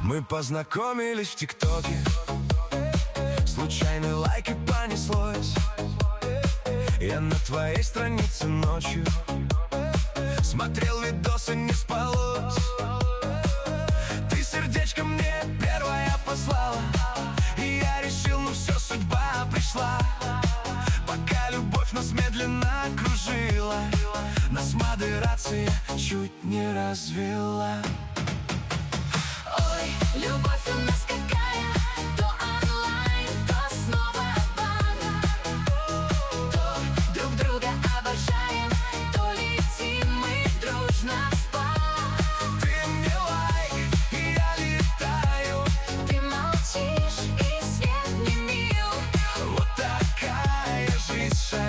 Мы познакомились в ТикТоке, случайный лайк и понеслось. Я на твоей странице ночью смотрел видосы, не спалось. Ты сердечко мне первая послала, и я решил, ну все, судьба пришла. Пока любовь нас медленно кружила, нас модерация чуть не развела. Ой, любовь у нас какая, то онлайн, то снова обмана. То друг друга обожаем, то летим мы дружно в спа. Ты мне лайк, и я летаю. Ты молчишь, и свет не мил. Вот такая жизнь.